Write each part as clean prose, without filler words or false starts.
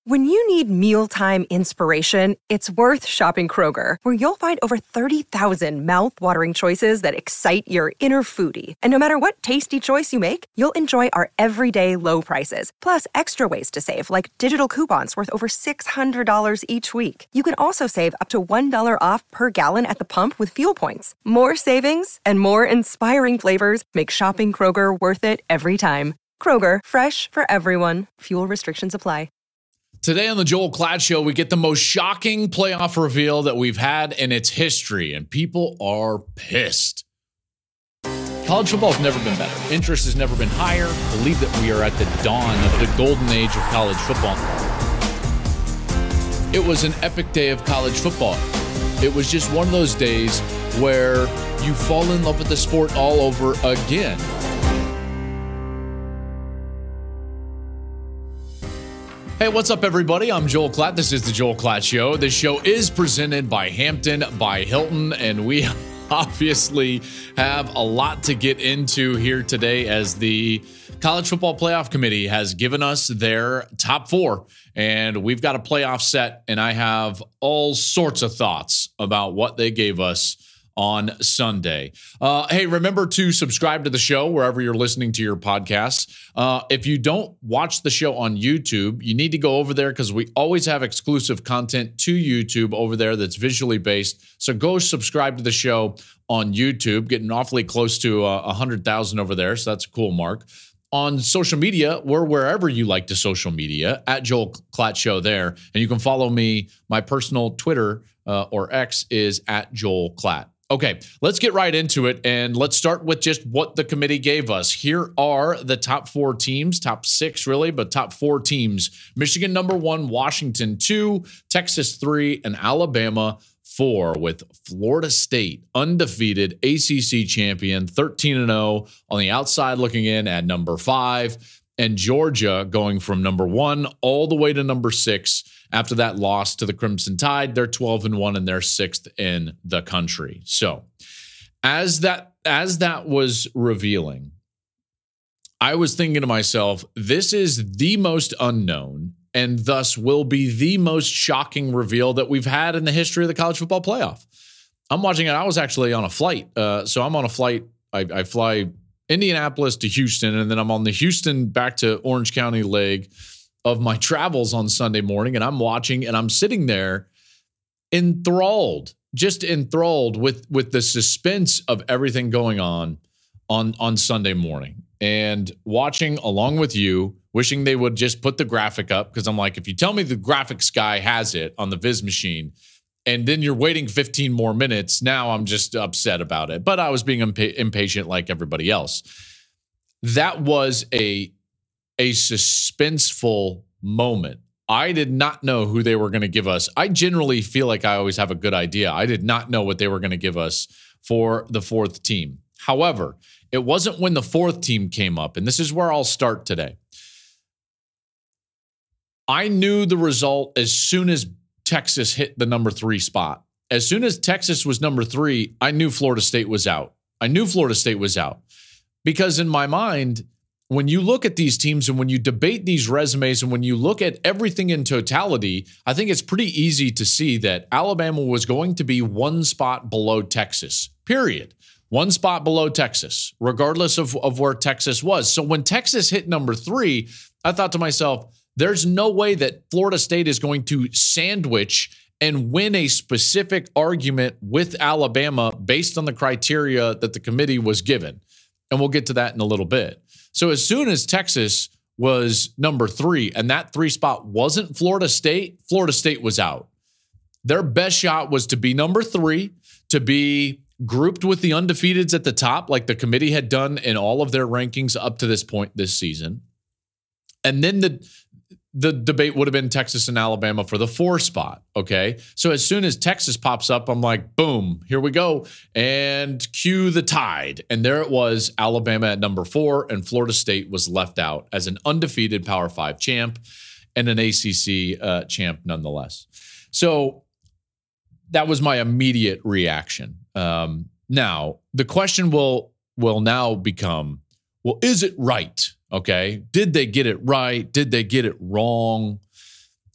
When you need mealtime inspiration, it's worth shopping Kroger, where you'll find over 30,000 mouth-watering choices that excite your inner foodie. And no matter what tasty choice you make, you'll enjoy our everyday low prices, plus extra ways to save, like digital coupons worth over $600 each week. You can also save up to $1 off per gallon at the pump with fuel points. More savings and more inspiring flavors make shopping Kroger worth it every time. Kroger, fresh for everyone. Fuel restrictions apply. Today on the Joel Klatt Show, we get the most shocking playoff reveal that we've had in its history, and people are pissed. College football has never been better. Interest has never been higher. I believe that we are at the dawn of the golden age of college football. It was an epic day of college football. It was just one of those days where you fall in love with the sport all over again. Hey, what's up, everybody? I'm Joel Klatt. This is the Joel Klatt Show. This show is presented by Hampton by Hilton, and we obviously have a lot to get into here today as the College Football Playoff Committee has given us their top four, and we've got a playoff set, and I have all sorts of thoughts about what they gave us on Sunday. Hey, remember to subscribe to the show wherever you're listening to your podcasts. If you don't watch the show on YouTube, you need to go over there because we always have exclusive content to YouTube over there that's visually based. So go subscribe to the show on YouTube, getting awfully close to 100,000 over there. So that's a cool mark. On social media, we're wherever you like to social media, at Joel Klatt Show there. And you can follow me. My personal Twitter or X is at Joel Klatt. Okay, let's get right into it, and let's start with just what the committee gave us. Here are the top four teams, top six really, but top four teams. Michigan number 1, Washington 2, Texas 3, and Alabama 4, with Florida State, undefeated ACC champion, 13-0 on the outside looking in at number 5, and Georgia going from number 1 all the way to number 6. After that loss to the Crimson Tide, they're 12-1 and they're 6th in the country. So as that was revealing, I was thinking to myself, this is the most unknown and thus will be the most shocking reveal that we've had in the history of the college football playoff. I'm watching it. I was actually on a flight. So I'm on a flight. I fly Indianapolis to Houston, and then I'm on the Houston back to Orange County leg of my travels on Sunday morning, and I'm watching, and I'm sitting there enthralled with the suspense of everything going on Sunday morning, and watching along with you, wishing they would just put the graphic up, because I'm like, if you tell me the graphics guy has it on the Viz machine, and then you're waiting 15 more minutes, now I'm just upset about it. But I was being impatient like everybody else. That was a suspenseful moment. I did not know who they were going to give us. I generally feel like I always have a good idea. I did not know what they were going to give us for the fourth team. However, it wasn't when the fourth team came up, and this is where I'll start today. I knew the result as soon as Texas hit the number 3 spot. As soon as Texas was number 3, I knew Florida State was out. Because in my mind, when you look at these teams and when you debate these resumes and when you look at everything in totality, I think it's pretty easy to see that Alabama was going to be one spot below Texas, period. One spot below Texas, regardless of where Texas was. So when Texas hit number 3, I thought to myself, there's no way that Florida State is going to sandwich and win a specific argument with Alabama based on the criteria that the committee was given. And we'll get to that in a little bit. So as soon as Texas was number 3 and that 3 spot wasn't Florida State was out. Their best shot was to be number 3, to be grouped with the undefeateds at the top, like the committee had done in all of their rankings up to this point this season. And then the debate would have been Texas and Alabama for the 4 spot, okay? So as soon as Texas pops up, I'm like, boom, here we go, and cue the Tide. And there it was, Alabama at number 4, and Florida State was left out as an undefeated Power 5 champ and an ACC champ nonetheless. So that was my immediate reaction. Now, the question will now become, well, is it right? Okay. Did they get it right? Did they get it wrong?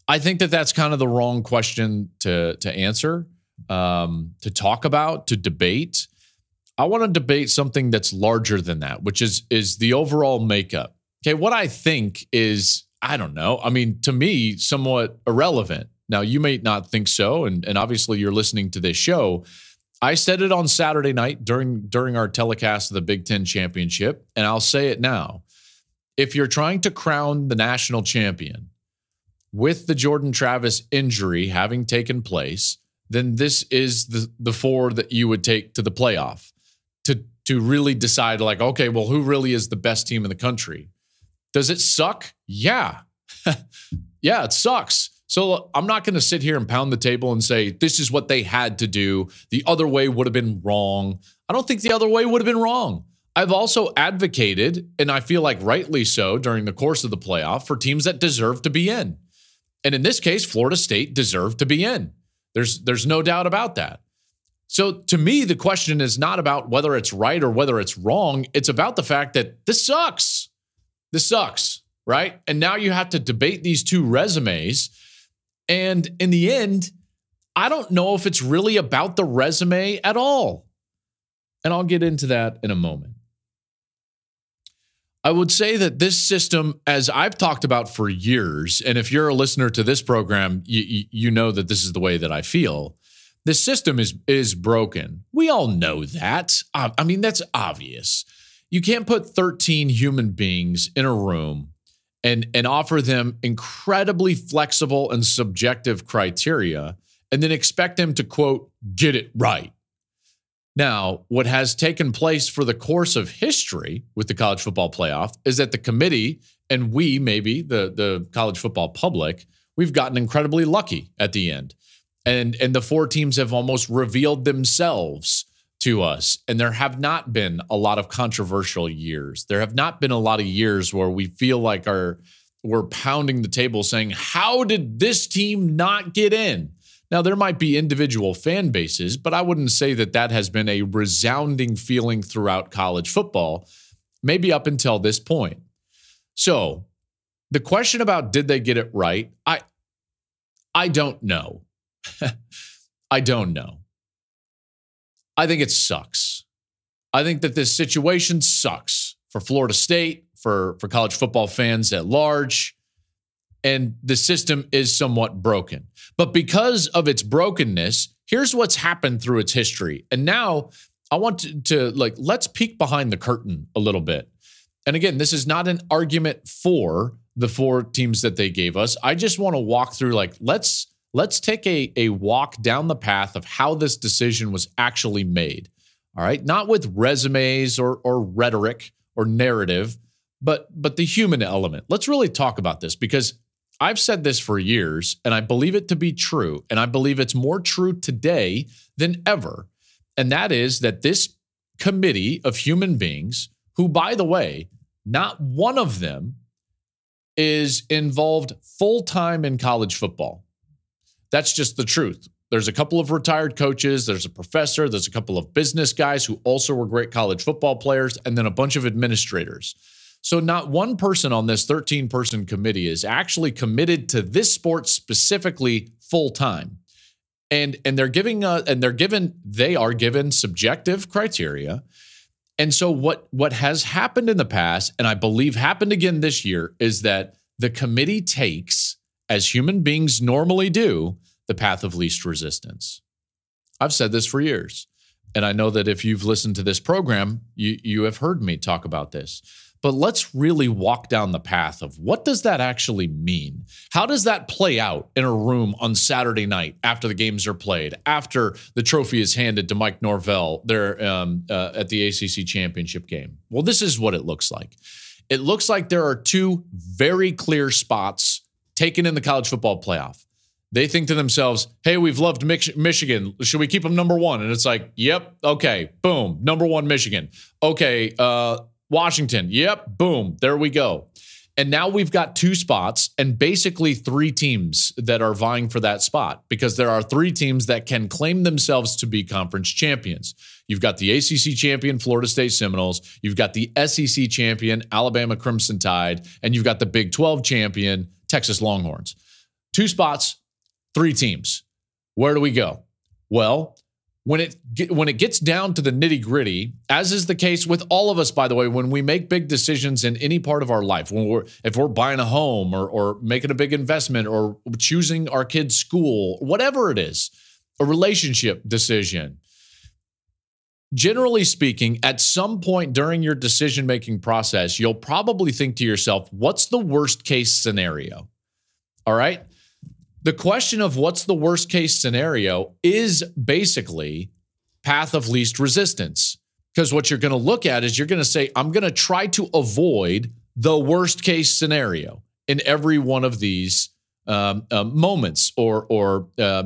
I think that that's kind of the wrong question to answer, to talk about, to debate. I want to debate something that's larger than that, which is the overall makeup. Okay, what I think is, I don't know. I mean, to me, somewhat irrelevant. Now, you may not think so, and obviously you're listening to this show. I said it on Saturday night during our telecast of the Big Ten Championship, and I'll say it now. If you're trying to crown the national champion with the Jordan Travis injury having taken place, then this is the four that you would take to the playoff to really decide, like, okay, well, who really is the best team in the country? Does it suck? Yeah. Yeah, it sucks. So I'm not going to sit here and pound the table and say, this is what they had to do. The other way would have been wrong. I don't think the other way would have been wrong. I've also advocated, and I feel like rightly so during the course of the playoff, for teams that deserve to be in. And in this case, Florida State deserved to be in. There's no doubt about that. So to me, the question is not about whether it's right or whether it's wrong. It's about the fact that this sucks. This sucks, right? And now you have to debate these two resumes. And in the end, I don't know if it's really about the resume at all. And I'll get into that in a moment. I would say that this system, as I've talked about for years, and if you're a listener to this program, you know that this is the way that I feel. This system is broken. We all know that. I mean, that's obvious. You can't put 13 human beings in a room and offer them incredibly flexible and subjective criteria and then expect them to, quote, get it right. Now, what has taken place for the course of history with the college football playoff is that the committee and we, maybe the college football public, we've gotten incredibly lucky at the end. And the four teams have almost revealed themselves to us. And there have not been a lot of controversial years. There have not been a lot of years where we feel like we're pounding the table saying, how did this team not get in? Now, there might be individual fan bases, but I wouldn't say that has been a resounding feeling throughout college football, maybe up until this point. So the question about did they get it right? I don't know. I don't know. I think it sucks. I think that this situation sucks for Florida State, for college football fans at large, and the system is somewhat broken. But because of its brokenness, here's what's happened through its history. And now I want to let's peek behind the curtain a little bit. And again, this is not an argument for the four teams that they gave us. I just want to walk through, let's take a walk down the path of how this decision was actually made. All right. Not with resumes or rhetoric or narrative, but the human element. Let's really talk about this, because I've said this for years and I believe it to be true. And I believe it's more true today than ever. And that is that this committee of human beings, who, by the way, not one of them is involved full-time in college football. That's just the truth. There's a couple of retired coaches. There's a professor. There's a couple of business guys who also were great college football players, and then a bunch of administrators. So not one person on this 13-person committee is actually committed to this sport specifically full-time. And they are given subjective criteria. And so what has happened in the past, and I believe happened again this year, is that the committee takes, as human beings normally do, the path of least resistance. I've said this for years. And I know that if you've listened to this program, you have heard me talk about this. But let's really walk down the path of what does that actually mean? How does that play out in a room on Saturday night after the games are played, after the trophy is handed to Mike Norvell there at the ACC championship game? Well, this is what it looks like. It looks like there are two very clear spots taken in the college football playoff. They think to themselves, hey, we've loved Michigan. Should we keep them number one? And it's like, yep, okay, boom, number one, Michigan. Okay, Washington, yep, boom, there we go. And now we've got two spots and basically three teams that are vying for that spot, because there are three teams that can claim themselves to be conference champions. You've got the ACC champion, Florida State Seminoles. You've got the SEC champion, Alabama Crimson Tide. And you've got the Big 12 champion, Texas Longhorns. 2 spots, 3 teams. Where do we go? Well, when it gets down to the nitty-gritty, as is the case with all of us, by the way, when we make big decisions in any part of our life, if we're buying a home or making a big investment or choosing our kid's school, whatever it is, a relationship decision, generally speaking, at some point during your decision-making process, you'll probably think to yourself, what's the worst-case scenario? All right? The question of what's the worst case scenario is basically path of least resistance. Because what you're going to look at is you're going to say, I'm going to try to avoid the worst case scenario in every one of these moments or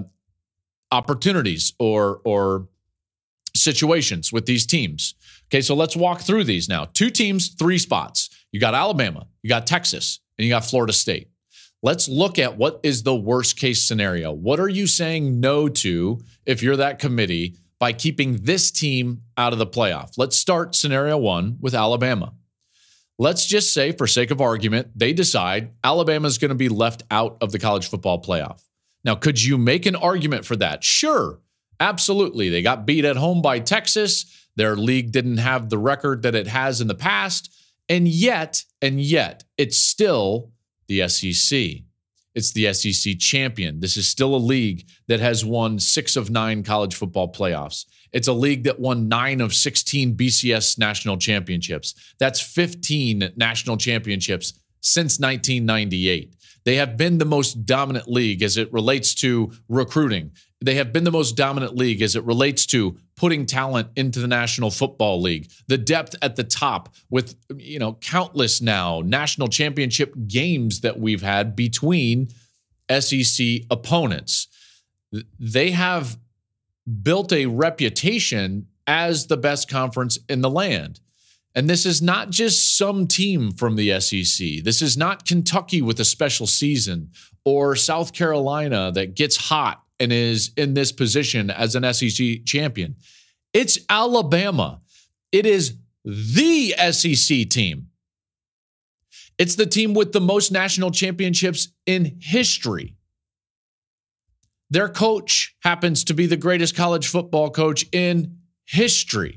opportunities or situations with these teams. Okay, so let's walk through these now. 2 teams, 3 spots. You got Alabama, you got Texas, and you got Florida State. Let's look at what is the worst case scenario. What are you saying no to if you're that committee by keeping this team out of the playoff? Let's start scenario 1 with Alabama. Let's just say, for sake of argument, they decide Alabama is going to be left out of the college football playoff. Now, could you make an argument for that? Sure, absolutely. They got beat at home by Texas. Their league didn't have the record that it has in the past. And yet, it's still the SEC. It's the SEC champion. This is still a league that has won 6 of 9 college football playoffs. It's a league that won 9 of 16 BCS national championships. That's 15 national championships since 1998. They have been the most dominant league as it relates to recruiting. They have been the most dominant league as it relates to putting talent into the National Football League. The depth at the top with, countless now national championship games that we've had between SEC opponents. They have built a reputation as the best conference in the land. And this is not just some team from the SEC. This is not Kentucky with a special season or South Carolina that gets hot and is in this position as an SEC champion. It's Alabama. It is the SEC team. It's the team with the most national championships in history. Their coach happens to be the greatest college football coach in history.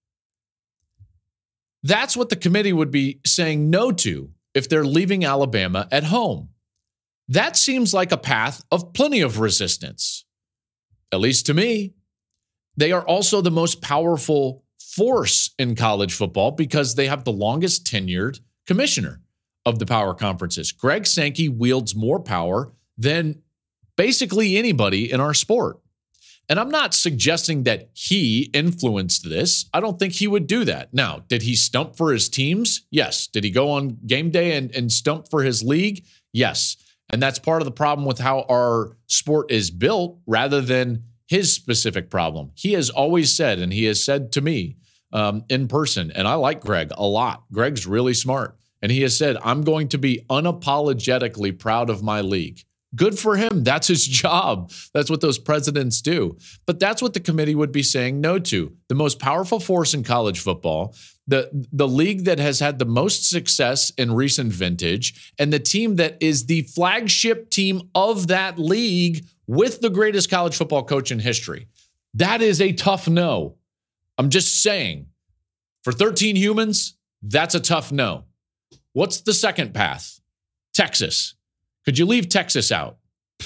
That's what the committee would be saying no to if they're leaving Alabama at home. That seems like a path of plenty of resistance, at least to me. They are also the most powerful force in college football because they have the longest tenured commissioner of the power conferences. Greg Sankey wields more power than basically anybody in our sport. And I'm not suggesting that he influenced this. I don't think he would do that. Now, did he stump for his teams? Yes. Did he go on game day and stump for his league? Yes. And that's part of the problem with how our sport is built rather than his specific problem. He has always said, and he has said to me in person, and I like Greg a lot. Greg's really smart. And he has said, I'm going to be unapologetically proud of my league. Good for him. That's his job. That's what those presidents do. But that's what the committee would be saying no to. The most powerful force in college football, the league that has had the most success in recent vintage, and the team that is the flagship team of that league with the greatest college football coach in history. That is a tough no. I'm just saying, for 13 humans, that's a tough no. What's the second path? Texas. Could you leave Texas out?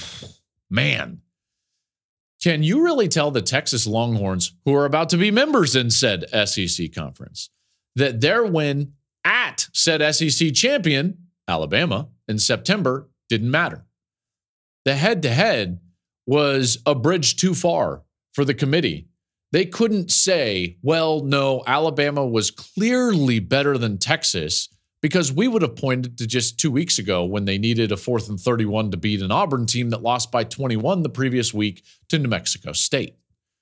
Man, can you really tell the Texas Longhorns, who are about to be members in said SEC conference, that their win at said SEC champion, Alabama, in September didn't matter? The head-to-head was a bridge too far for the committee. They couldn't say, well, no, Alabama was clearly better than Texas, because we would have pointed to just 2 weeks ago when they needed a 4th and 31 to beat an Auburn team that lost by 21 the previous week to New Mexico State.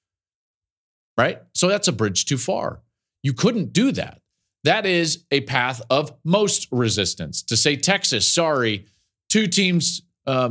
Right? So that's a bridge too far. You couldn't do that. That is a path of most resistance. To say, Texas, sorry, 2 teams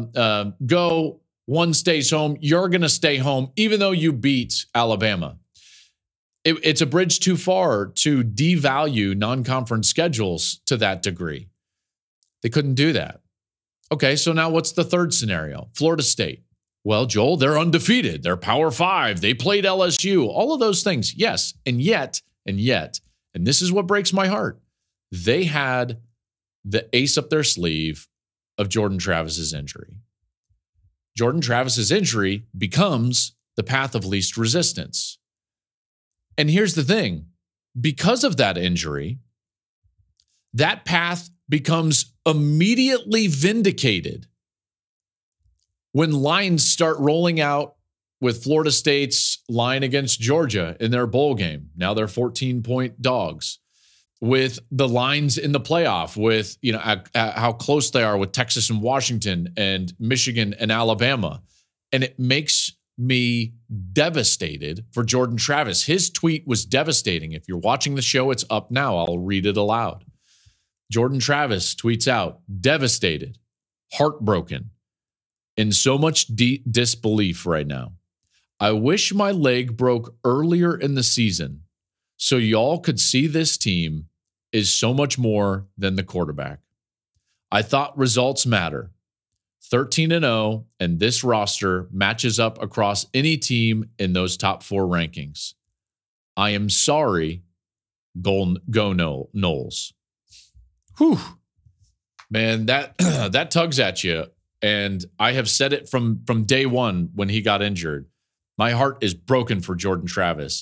go, 1 stays home. You're going to stay home even though you beat Alabama. It's a bridge too far to devalue non-conference schedules to that degree. They couldn't do that. Okay, so now what's the third scenario? Florida State. Well, Joel, they're undefeated. They're Power 5. They played LSU. All of those things. Yes. And yet, and this is what breaks my heart, they had the ace up their sleeve of Jordan Travis's injury. Jordan Travis's injury becomes the path of least resistance. And here's the thing. Because of that injury, that path becomes immediately vindicated when lines start rolling out with Florida State's line against Georgia in their bowl game. Now they're 14-point dogs. With the lines in the playoff, with how close they are with Texas and Washington and Michigan and Alabama. And it makes me devastated for Jordan Travis. His tweet was devastating. If you're watching the show, it's up now. I'll read it aloud. Jordan Travis tweets out, devastated, heartbroken, in so much disbelief right now. I wish my leg broke earlier in the season so y'all could see this team is so much more than the quarterback. I thought results matter. 13-0, and this roster matches up across any team in those top 4 rankings. I am sorry, go Noles. Whew. Man, that tugs at you. And I have said it from day one when he got injured. My heart is broken for Jordan Travis.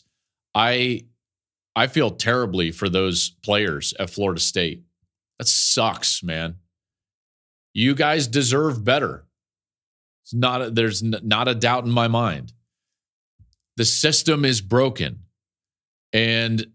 I feel terribly for those players at Florida State. That sucks, man. You guys deserve better. There's not a doubt in my mind. The system is broken. And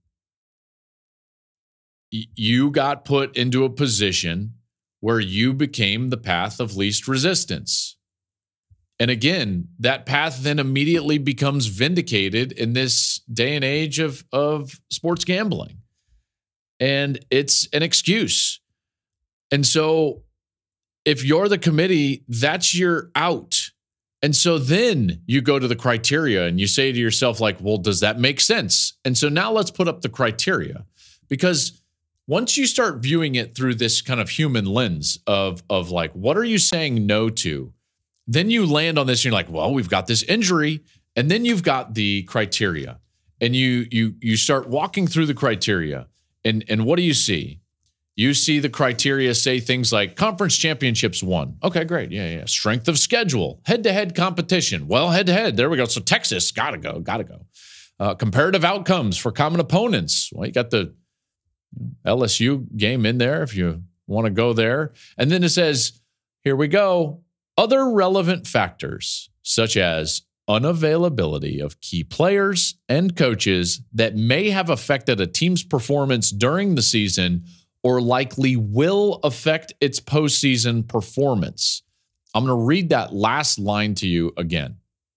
you got put into a position where you became the path of least resistance. And again, that path then immediately becomes vindicated in this day and age of sports gambling. And it's an excuse. And so if you're the committee, that's your out. And so then you go to the criteria and you say to yourself, like, well, does that make sense? And so now let's put up the criteria. Because once you start viewing it through this kind of human lens of like, what are you saying no to? Then you land on this and you're like, well, we've got this injury. And then you've got the criteria. And you start walking through the criteria. And what do you see? You see the criteria say things like conference championships won. Okay, great. Yeah. Strength of schedule, head-to-head competition. Well, head-to-head. There we go. So Texas, gotta go. Comparative outcomes for common opponents. Well, you got the LSU game in there if you want to go there. And then it says, here we go. Other relevant factors, such as unavailability of key players and coaches that may have affected a team's performance during the season or likely will affect its postseason performance. I'm going to read that last line to you again.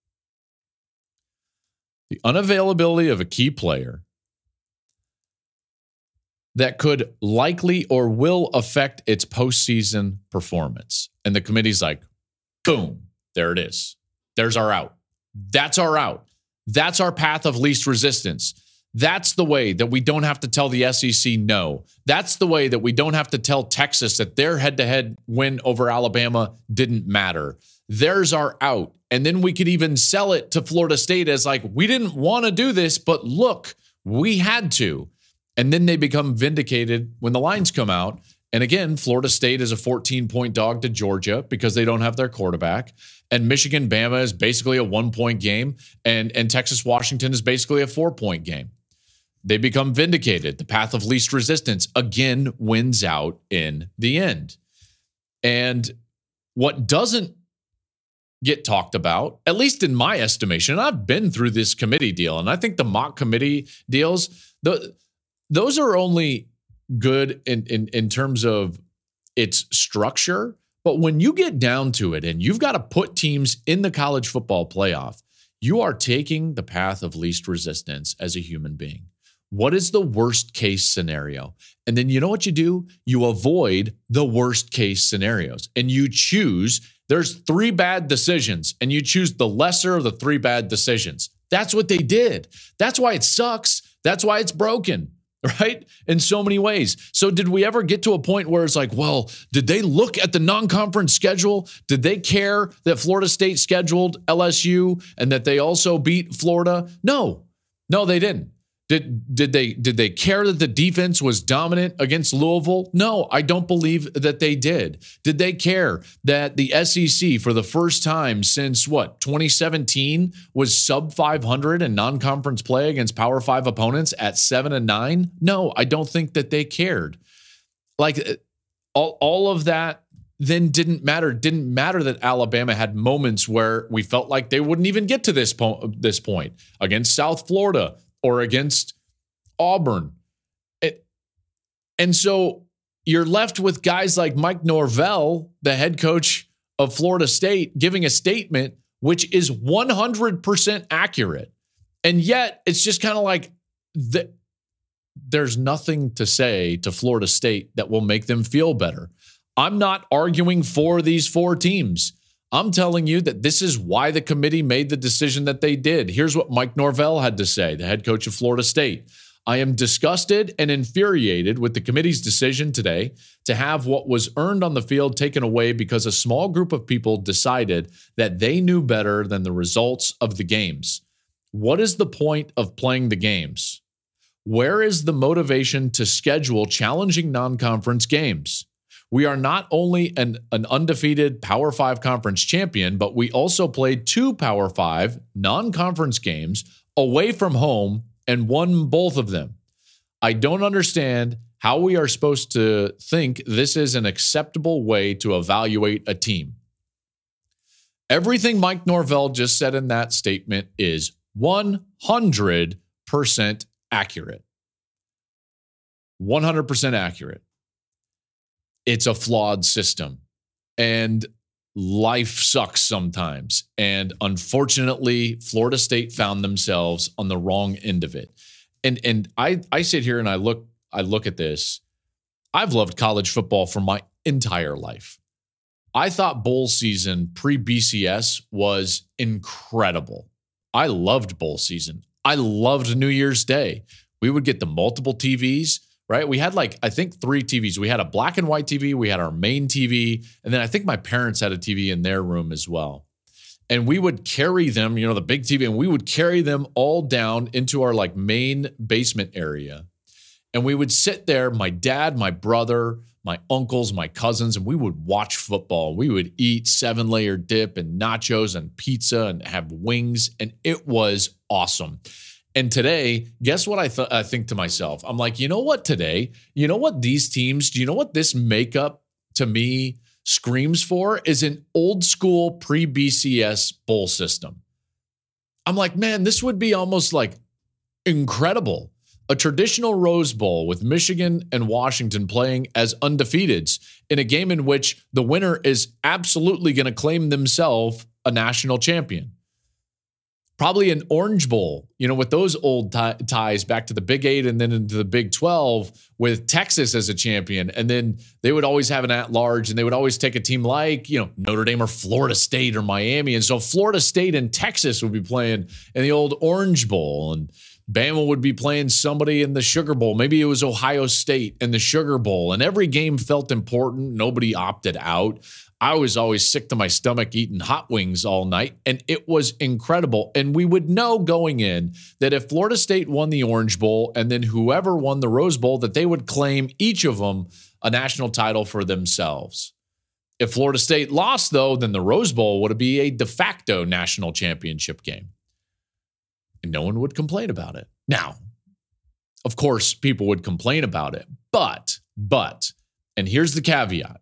The unavailability of a key player that could likely or will affect its postseason performance. And the committee's like, boom, there it is. There's our out. That's our out. That's our path of least resistance. That's the way that we don't have to tell the SEC no. That's the way that we don't have to tell Texas that their head-to-head win over Alabama didn't matter. There's our out. And then we could even sell it to Florida State as like, we didn't want to do this, but look, we had to. And then they become vindicated when the lines come out. And again, Florida State is a 14-point dog to Georgia because they don't have their quarterback. And Michigan, Bama is basically a 1-point game. And Texas, Washington is basically a 4-point game. They become vindicated. The path of least resistance again wins out in the end. And what doesn't get talked about, at least in my estimation, and I've been through this committee deal, and I think the mock committee deals, those are only good in terms of its structure. But when you get down to it and you've got to put teams in the college football playoff, you are taking the path of least resistance as a human being. What is the worst case scenario? And then you know what you do? You avoid the worst case scenarios and you choose, there's 3 bad decisions and you choose the lesser of the 3 bad decisions. That's what they did. That's why it sucks. That's why it's broken. right? In so many ways. So did we ever get to a point where it's like, well, did they look at the non-conference schedule? Did they care that Florida State scheduled LSU and that they also beat Florida? No, they didn't. Did they care that the defense was dominant against Louisville? No, I don't believe that they did. Did they care that the SEC for the first time since 2017 was sub 500 in non-conference play against Power 5 opponents at 7-9? No, I don't think that they cared. Like all of that then didn't matter. It didn't matter that Alabama had moments where we felt like they wouldn't even get to this point against South Florida or against Auburn. And so you're left with guys like Mike Norvell, the head coach of Florida State, giving a statement which is 100% accurate. And yet it's just kind of like there's nothing to say to Florida State that will make them feel better. I'm not arguing for these four teams. I'm telling you that this is why the committee made the decision that they did. Here's what Mike Norvell had to say, the head coach of Florida State. I am disgusted and infuriated with the committee's decision today to have what was earned on the field taken away because a small group of people decided that they knew better than the results of the games. What is the point of playing the games? Where is the motivation to schedule challenging non-conference games? We are not only an undefeated Power 5 conference champion, but we also played 2 Power 5 non-conference games away from home and won both of them. I don't understand how we are supposed to think this is an acceptable way to evaluate a team. Everything Mike Norvell just said in that statement is 100% accurate. 100% accurate. It's a flawed system, and life sucks sometimes. And unfortunately, Florida State found themselves on the wrong end of it. And I sit here and I look at this. I've loved college football for my entire life. I thought bowl season pre-BCS was incredible. I loved bowl season. I loved New Year's Day. We would get the multiple TVs. Right? We had I think 3 TVs. We had a black and white TV. We had our main TV. And then I think my parents had a TV in their room as well. And we would carry them, the big TV, and we would carry them all down into our main basement area. And we would sit there, my dad, my brother, my uncles, my cousins, and we would watch football. We would eat 7-layer dip and nachos and pizza and have wings. And it was awesome. And today, guess what I think to myself? I'm like, you know what today? You know what these teams, do you know what this makeup to me screams for? Is an old school pre-BCS bowl system. I'm like, man, this would be almost incredible. A traditional Rose Bowl with Michigan and Washington playing as undefeateds in a game in which the winner is absolutely going to claim themselves a national champion. Probably an Orange Bowl, with those old ties back to the Big 8 and then into the Big 12 with Texas as a champion. And then they would always have an at-large, and they would always take a team like, Notre Dame or Florida State or Miami. And so Florida State and Texas would be playing in the old Orange Bowl, and Bama would be playing somebody in the Sugar Bowl. Maybe it was Ohio State in the Sugar Bowl. And every game felt important. Nobody opted out. I was always sick to my stomach eating hot wings all night, and it was incredible. And we would know going in that if Florida State won the Orange Bowl and then whoever won the Rose Bowl, that they would claim each of them a national title for themselves. If Florida State lost, though, then the Rose Bowl would be a de facto national championship game. And no one would complain about it. Now, of course, people would complain about it, but, and here's the caveat.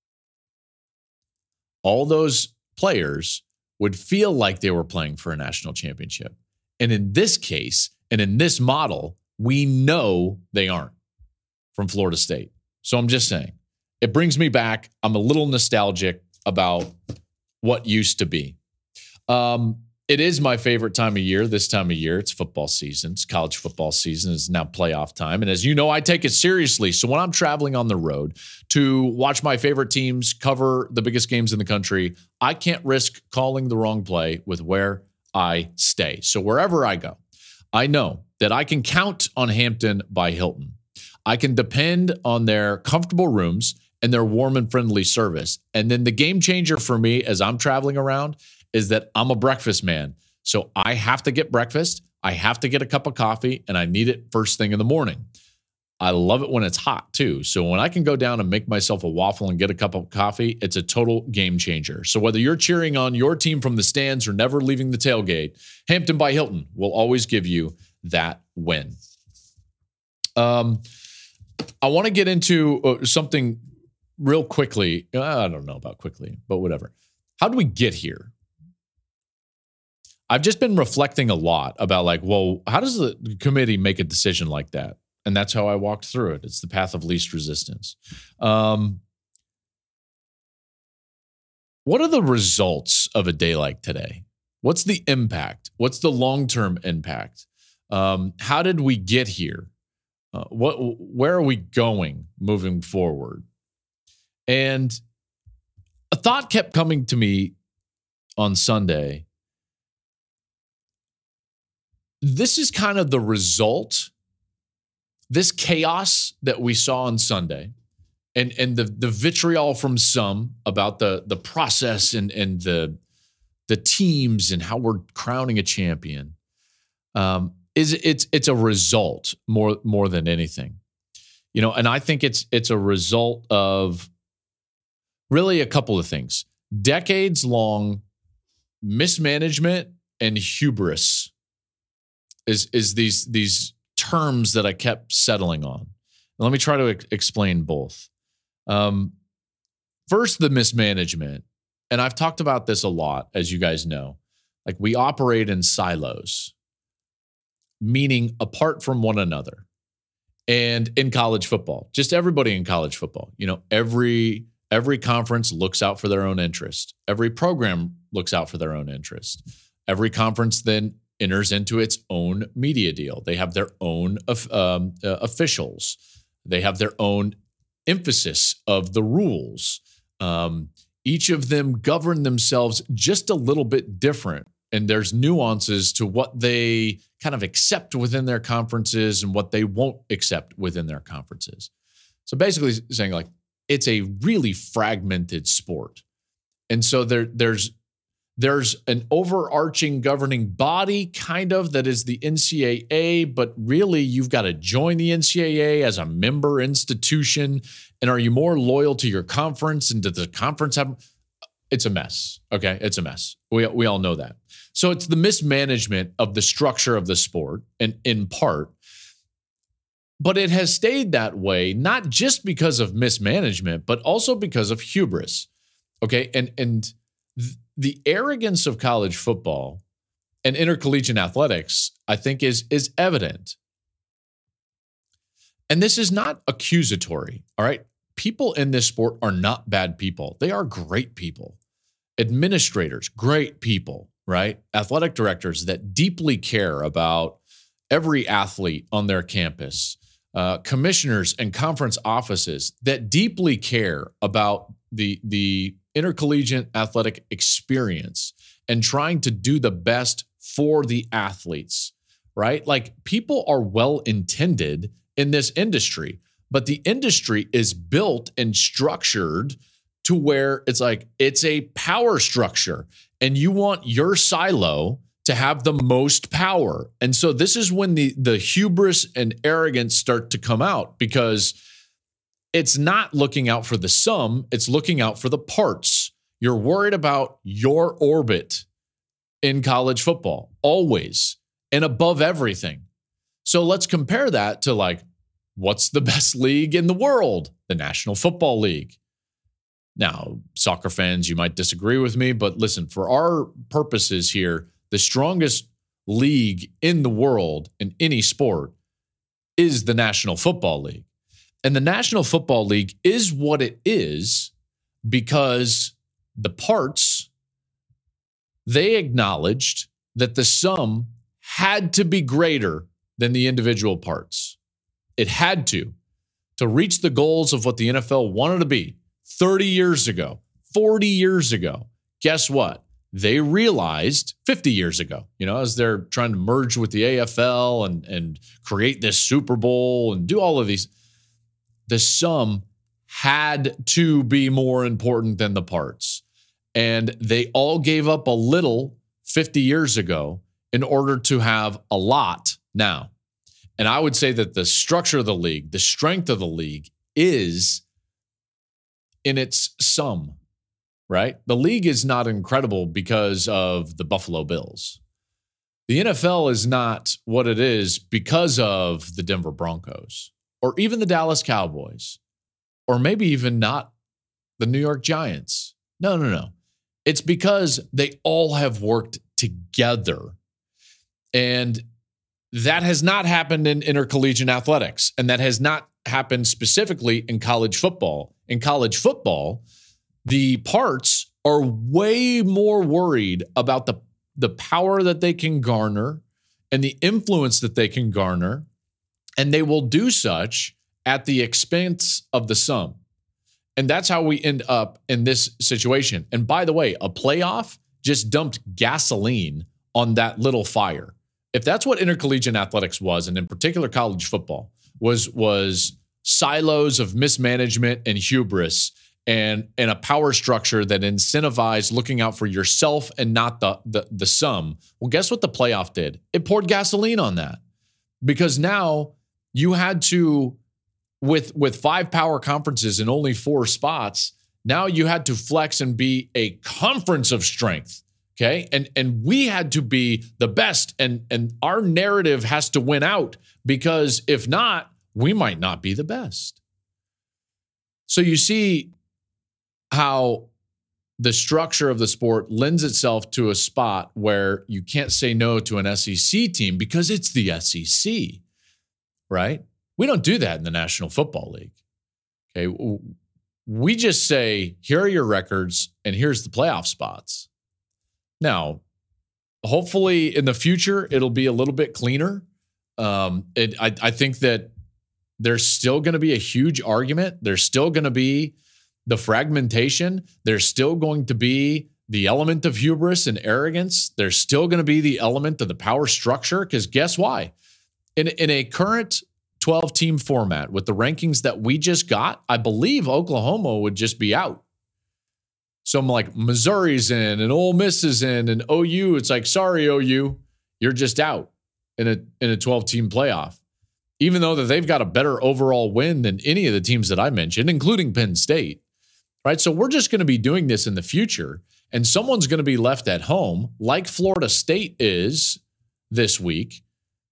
All those players would feel like they were playing for a national championship. And in this case, and in this model, we know they aren't from Florida State. So I'm just saying, it brings me back. I'm a little nostalgic about what used to be. It is my favorite time of year. This time of year, it's football season. It's college football season. It's now playoff time. And as you know, I take it seriously. So when I'm traveling on the road to watch my favorite teams cover the biggest games in the country, I can't risk calling the wrong play with where I stay. So wherever I go, I know that I can count on Hampton by Hilton. I can depend on their comfortable rooms and their warm and friendly service. And then the game changer for me as I'm traveling around is that I'm a breakfast man. So I have to get breakfast. I have to get a cup of coffee, and I need it first thing in the morning. I love it when it's hot too. So when I can go down and make myself a waffle and get a cup of coffee, it's a total game changer. So whether you're cheering on your team from the stands or never leaving the tailgate, Hampton by Hilton will always give you that win. I want to get into something real quickly. I don't know about quickly, but whatever. How do we get here? I've just been reflecting a lot about how does the committee make a decision like that? And that's how I walked through it. It's the path of least resistance. What are the results of a day like today? What's the impact? What's the long-term impact? How did we get here? Where are we going moving forward? And a thought kept coming to me on Sunday. This is kind of the result. This chaos that we saw on Sunday and the vitriol from some about the process and the teams and how we're crowning a champion it's a result more than anything. And I think it's a result of really a couple of things. Decades-long mismanagement and hubris is these terms that I kept settling on. And let me try to explain both. First, the mismanagement. And I've talked about this a lot, as you guys know. Like, we operate in silos, meaning apart from one another. And in college football, just everybody in college football, every conference looks out for their own interest. Every program looks out for their own interest. Every conference then enters into its own media deal. They have their own officials. They have their own emphasis of the rules. Each of them govern themselves just a little bit different. And there's nuances to what they kind of accept within their conferences and what they won't accept within their conferences. So basically saying it's a really fragmented sport. And so there's an overarching governing body kind of that is the NCAA, but really you've got to join the NCAA as a member institution. And are you more loyal to your conference? And does the conference have... It's a mess. Okay. It's a mess. We all know that. So it's the mismanagement of the structure of the sport, and in part, but it has stayed that way, not just because of mismanagement, but also because of hubris. Okay. And the arrogance of college football and intercollegiate athletics, I think, is evident. And this is not accusatory. All right. People in this sport are not bad people. They are great people. Administrators, great people, right? Athletic directors that deeply care about every athlete on their campus. Commissioners and conference offices that deeply care about the intercollegiate athletic experience and trying to do the best for the athletes, right? Like, people are well-intended in this industry, but the industry is built and structured to where it's a power structure, and you want your silo to have the most power. And so this is when the hubris and arrogance start to come out, because it's not looking out for the sum, it's looking out for the parts. You're worried about your orbit in college football, always, and above everything. So let's compare that to what's the best league in the world? The National Football League. Now, soccer fans, you might disagree with me, but listen, for our purposes here, the strongest league in the world in any sport is the National Football League. And the National Football League is what it is because the parts, they acknowledged that the sum had to be greater than the individual parts. It had to reach the goals of what the NFL wanted to be 30 years ago, 40 years ago. Guess what? they realized 50 years ago, as they're trying to merge with the AFL and create this Super Bowl and do all of these, the sum had to be more important than the parts. And they all gave up a little 50 years ago in order to have a lot now. And I would say that the structure of the league, the strength of the league is in its sum, right? The league is not incredible because of the Buffalo Bills. The NFL is not what it is because of the Denver Broncos or even the Dallas Cowboys or maybe even not the New York Giants. No. It's because they all have worked together. And that has not happened in intercollegiate athletics. And that has not happened specifically in college football. In college football, the parts are way more worried about the power that they can garner and the influence that they can garner. And they will do such at the expense of the sum. And that's how we end up in this situation. And by the way, a playoff just dumped gasoline on that little fire. If that's what intercollegiate athletics was, and in particular college football, was silos of mismanagement and hubris and a power structure that incentivized looking out for yourself and not the sum. Well, guess what the playoff did? It poured gasoline on that. Because now you had to, with 5 power conferences and only 4 spots, now you had to flex and be a conference of strength. Okay. And we had to be the best, and our narrative has to win out, because if not, we might not be the best. So you see how the structure of the sport lends itself to a spot where you can't say no to an SEC team because it's the SEC, right? We don't do that in the National Football League. Okay. We just say, here are your records and here's the playoff spots. Now, hopefully in the future, it'll be a little bit cleaner. I think that there's still going to be a huge argument. There's still going to be the fragmentation. There's still going to be the element of hubris and arrogance. There's still going to be the element of the power structure, because guess why? In a current 12-team format with the rankings that we just got, I believe Oklahoma would just be out. So I'm like, Missouri's in and Ole Miss is in and OU. It's like, sorry, OU, you're just out in a 12-team playoff. Even though that they've got a better overall win than any of the teams that I mentioned, including Penn State, right? So we're just going to be doing this in the future, and someone's going to be left at home, like Florida State is this week,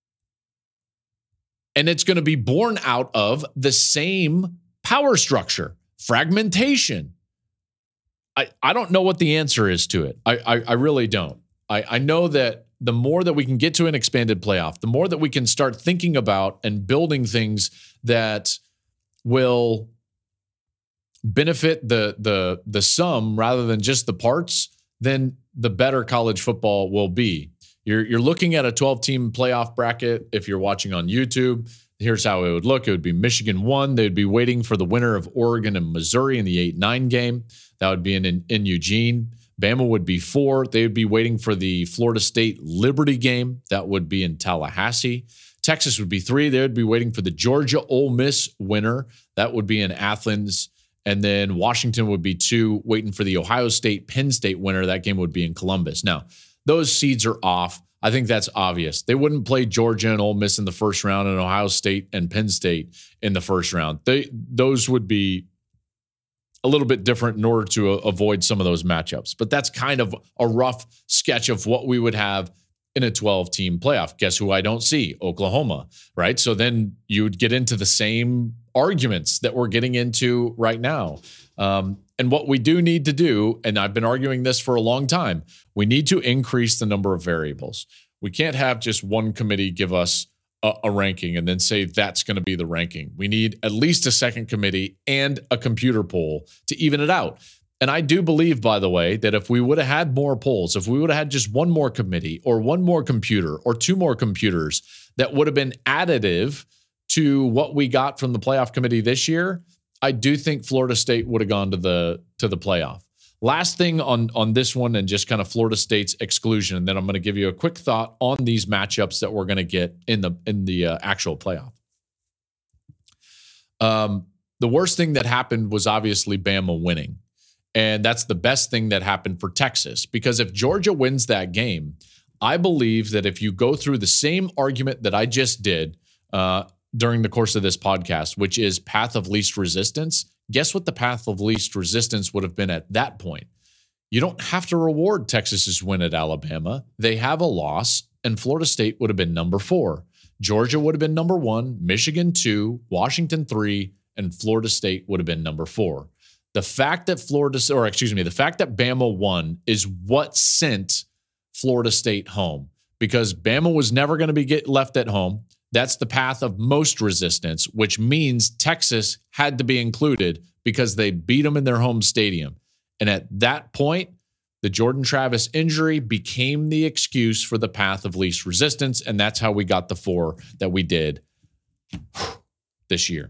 and it's going to be born out of the same power structure, fragmentation. I don't know what the answer is to it. I really don't. I know that the more that we can get to an expanded playoff, the more that we can start thinking about and building things that will benefit the sum rather than just the parts, then the better college football will be. You're looking at a 12-team playoff bracket. If you're watching on YouTube, here's how it would look. It would be Michigan 1. They'd be waiting for the winner of Oregon and Missouri in the 8-9 game. That would be in Eugene. Bama would be 4. They would be waiting for the Florida State Liberty game. That would be in Tallahassee. Texas would be 3. They would be waiting for the Georgia Ole Miss winner. That would be in Athens. And then Washington would be 2, waiting for the Ohio State Penn State winner. That game would be in Columbus. Now, those seeds are off. I think that's obvious. They wouldn't play Georgia and Ole Miss in the first round and Ohio State and Penn State in the first round. Those would be a little bit different in order to avoid some of those matchups. But that's kind of a rough sketch of what we would have in a 12-team playoff. Guess who I don't see? Oklahoma, right? So then you would get into the same arguments that we're getting into right now. And what we do need to do, and I've been arguing this for a long time, we need to increase the number of variables. We can't have just one committee give us a ranking and then say that's going to be the ranking. We need at least a second committee and a computer poll to even it out. And I do believe, by the way, that if we would have had more polls, if we would have had just one more committee or one more computer or 2 more computers, that would have been additive to what we got from the playoff committee this year, I do think Florida State would have gone to the playoff. Last thing on this one, and just kind of Florida State's exclusion, and then I'm going to give you a quick thought on these matchups that we're going to get in the actual playoff. The worst thing that happened was obviously Bama winning. And that's the best thing that happened for Texas, because if Georgia wins that game, I believe that if you go through the same argument that I just did during the course of this podcast, which is path of least resistance, guess what the path of least resistance would have been at that point? You don't have to reward Texas's win at Alabama. They have a loss, and Florida State would have been number 4. Georgia would have been number 1, Michigan 2, Washington 3, and Florida State would have been number 4. The fact that the fact that Bama won is what sent Florida State home, because Bama was never going to be left at home. That's the path of most resistance, which means Texas had to be included because they beat them in their home stadium. And at that point, the Jordan Travis injury became the excuse for the path of least resistance, and that's how we got the 4 that we did this year.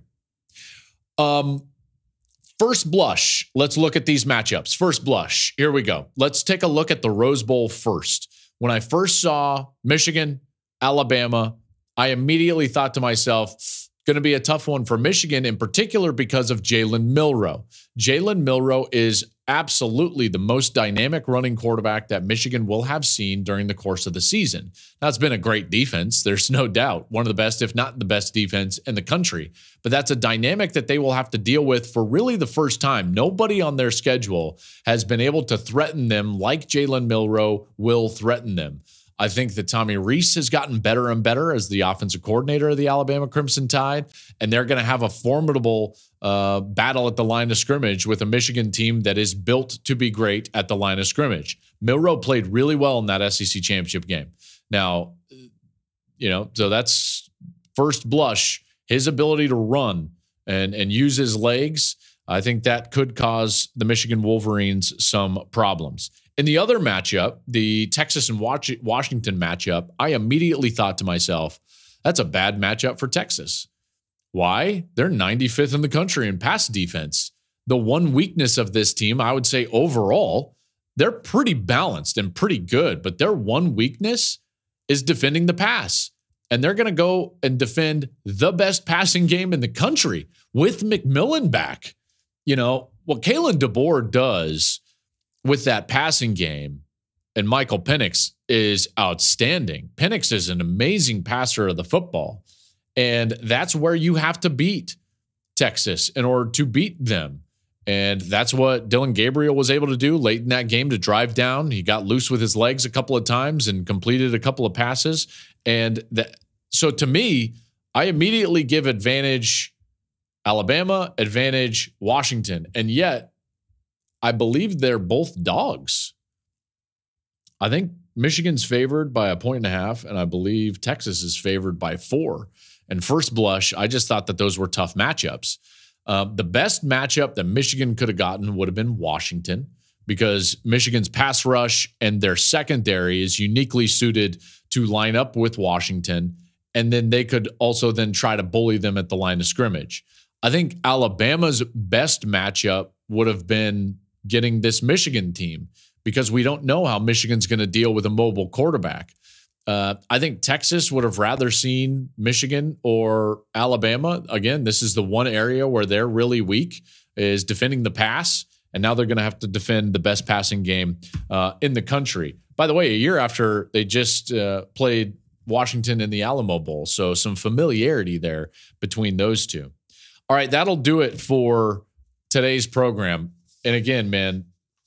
First blush, let's look at these matchups. First blush, here we go. Let's take a look at the Rose Bowl first. When I first saw Michigan, Alabama, I immediately thought to myself, going to be a tough one for Michigan, in particular because of Jalen Milroe. Jalen Milroe is absolutely the most dynamic running quarterback that Michigan will have seen during the course of the season. That's been a great defense. There's no doubt. One of the best, if not the best defense in the country. But that's a dynamic that they will have to deal with for really the first time. Nobody on their schedule has been able to threaten them like Jalen Milroe will threaten them. I think that Tommy Rees has gotten better and better as the offensive coordinator of the Alabama Crimson Tide, and they're going to have a formidable battle at the line of scrimmage with a Michigan team that is built to be great at the line of scrimmage. Milroe played really well in that SEC championship game. Now, so that's first blush, his ability to run and use his legs. I think that could cause the Michigan Wolverines some problems. In the other matchup, the Texas and Washington matchup, I immediately thought to myself, that's a bad matchup for Texas. Why? They're 95th in the country in pass defense. The one weakness of this team, I would say overall, they're pretty balanced and pretty good, but their one weakness is defending the pass. And they're going to go and defend the best passing game in the country with McMillan back. What Kalen DeBoer does with that passing game, and Michael Penix is outstanding. Penix is an amazing passer of the football, and that's where you have to beat Texas in order to beat them. And that's what Dylan Gabriel was able to do late in that game, to drive down. He got loose with his legs a couple of times and completed a couple of passes. And so to me, I immediately give advantage Alabama, advantage Washington, and yet I believe they're both dogs. I think Michigan's favored by 1.5, and I believe Texas is favored by 4. And first blush, I just thought that those were tough matchups. The best matchup that Michigan could have gotten would have been Washington, because Michigan's pass rush and their secondary is uniquely suited to line up with Washington, and then they could also then try to bully them at the line of scrimmage. I think Alabama's best matchup would have been getting this Michigan team, because we don't know how Michigan's going to deal with a mobile quarterback. I think Texas would have rather seen Michigan or Alabama. Again, this is the one area where they're really weak, is defending the pass. And now they're going to have to defend the best passing game in the country. By the way, a year after they just played Washington in the Alamo Bowl. So some familiarity there between those two. All right, that'll do it for today's program. And again, man,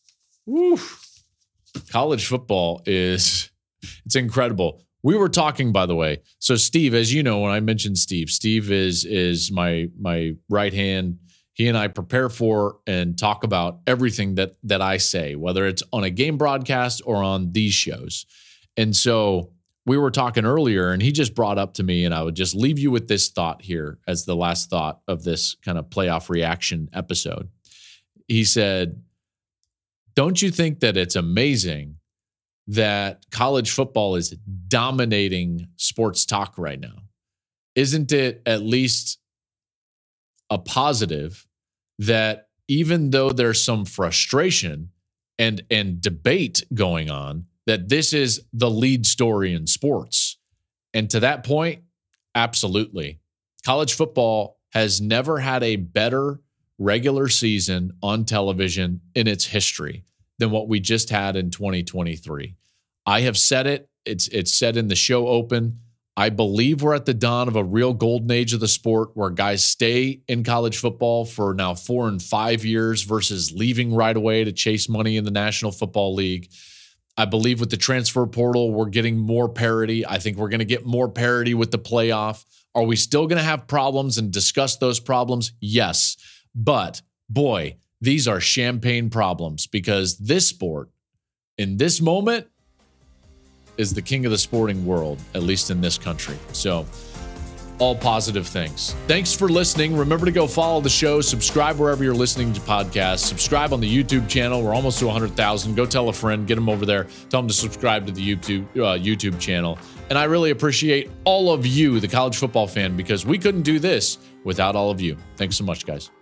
college football it's incredible. We were talking, by the way. So Steve, as you know, when I mentioned Steve is my right hand. He and I prepare for and talk about everything that I say, whether it's on a game broadcast or on these shows. And so we were talking earlier, and he just brought up to me, and I would just leave you with this thought here as the last thought of this kind of playoff reaction episode. He said, don't you think that it's amazing that college football is dominating sports talk right now? Isn't it at least a positive that even though there's some frustration, and debate going on that this is the lead story in sports. And to that point, absolutely. College football has never had a better regular season on television in its history than what we just had in 2023. I have said it. It's said in the show open. I believe we're at the dawn of a real golden age of the sport where guys stay in college football for now 4 and 5 years versus leaving right away to chase money in the National Football League. I believe with the transfer portal, we're getting more parity. I think we're going to get more parity with the playoff. Are we still going to have problems and discuss those problems? Yes. But boy, these are champagne problems because this sport in this moment is the king of the sporting world, at least in this country. So all positive things. Thanks for listening. Remember to go follow the show, subscribe wherever you're listening to podcasts, subscribe on the YouTube channel. We're almost to 100,000. Go tell a friend, get them over there, tell them to subscribe to the YouTube channel. And I really appreciate all of you, the college football fan, because we couldn't do this without all of you. Thanks so much, guys.